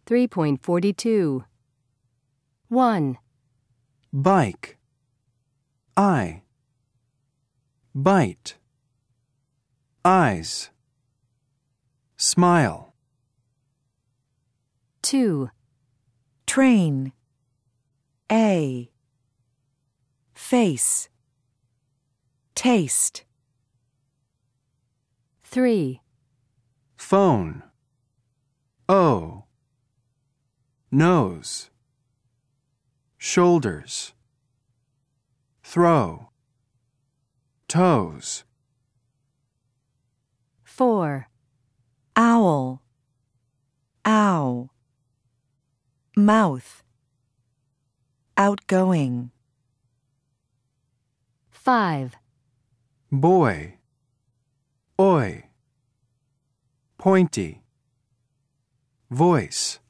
3.42. 1. Bike. I. Bite. Eyes. Smile. 2. Train. A. Face. Taste. 3. Phone. O. Nose. Shoulders. Throw. Toes. 4. Owl. Ow. Mouth. Outgoing. 5. Boy. Oi. Pointy. Voice.